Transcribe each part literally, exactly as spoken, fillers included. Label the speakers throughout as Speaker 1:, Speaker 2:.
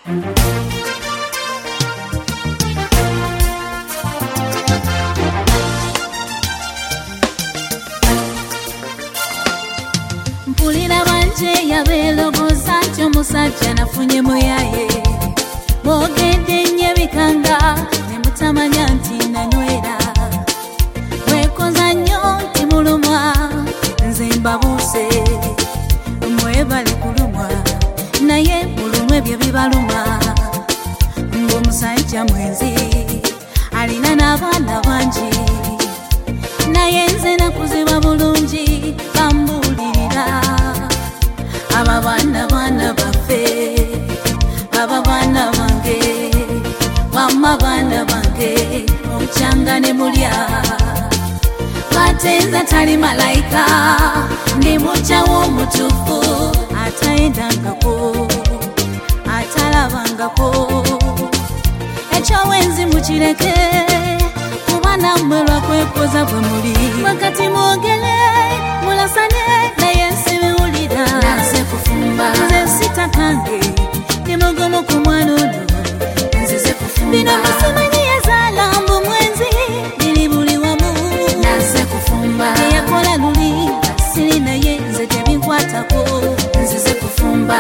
Speaker 1: Mpulira banje yabelogoza nti omusajja nafunye muyaye bogedde nnyo ebikanga ne mutamanya nti nanywera wekoza nnyo nti mulumwa nze mbabuuse mwebale kulumwa naye mulumwa ebyo bibaluma ng'omusajja mwenzi alina n'abaana bangi naye nze nakuzibwa bulungi bambuulirira aba baana baana baffe aba baana bange wamma baana bange omukyanga ne mulya batenza tali malayika ndi mukyawo omutuufu atayendangako atalabangako ekyowenzi mukireke kuba nammwe lwakwekoza bwe muli wakati mwogere mulasane naye nsibiwulira naze kufumba nze sitakange ndi mugumu ku mwana ono nzize kufumba bino musimanyi yazaala mbu mwenzi biri buli wamu naze kufumba eyakola luli siri naye nze tebinkwatako nzize kufumba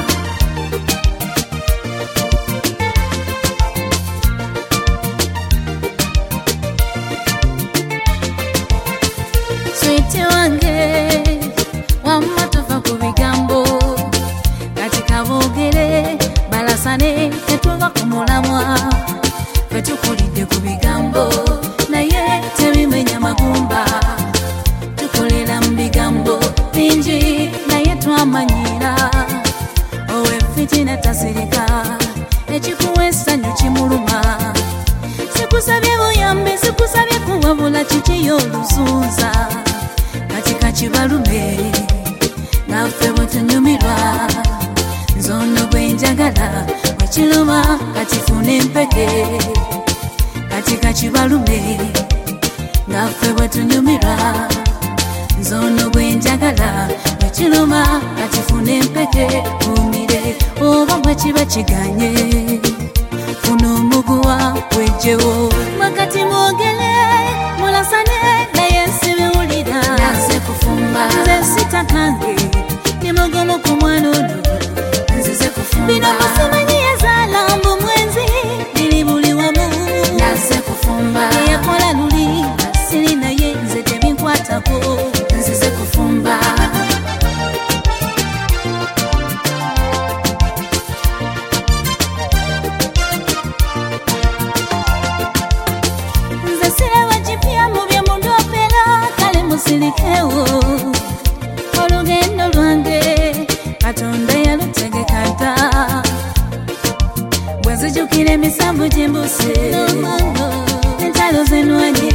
Speaker 1: switi wange wamma tova ku bigambo kati kaboogere balasane tetuva ku mulamwa fetukulidde ku bigambo naye tebimenya magumba tukolera mu bigambo bingi naye twamanyira owe fitina tasirika ekikuwa essanyu kimuluma sikusabye buyambi sikusabye kuwabula kikiyo olusunza kati kakibalume naffe bwe tunyumirwa nzono bwe njagala wekiruma kati funa empeke kati kakibalume naffe bwe tunyumirwa nzono bwe njagala wekiruma kati funa empeke kumire oba bwe kiba kiganye funa omuguwa wejjewo wakati mwogere mulasane naye nsibiwulira naze kufumba nze sitakange ndi mugumu ku mwana ono nzize kufumba bino musimanyi yazaala mbu mwenzi biri buli wamu naze kufumba eyakola luli siri naye nze tebinkwatako nzize kufumba musirikewo olugendo lwange katonda yalutegeka dda bwe zijjukira emisambu gy'embuse entalo zenwanye